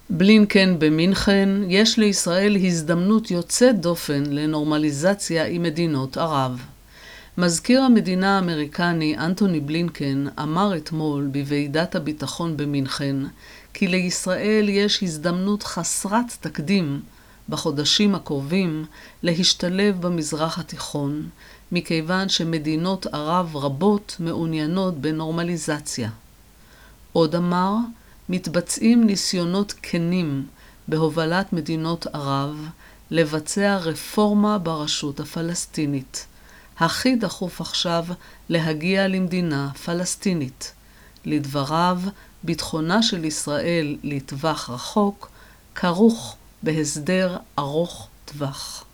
בלינקן במינכן, יש לישראל הזדמנות יוצאת דופן לנורמליזציה עם מדינות ערב. מזכיר המדינה האמריקני אנטוני בלינקן אמר אתמול בוועידת הביטחון במינכן כי לישראל יש הזדמנות חסרת תקדים בחודשים הקרובים להשתלב במזרח התיכון, מכיוון שמדינות ערב רבות מעוניינות בנורמליזציה. עוד אמר, מתבצעים ניסיונות כנים בהובלת מדינות ערב לבצע רפורמה ברשות הפלסטינית. הכי דחוף עכשיו להגיע למדינה פלסטינית. לדבריו, ביטחונה של ישראל לטווח רחוק כרוך בהסדר ארוך טווח.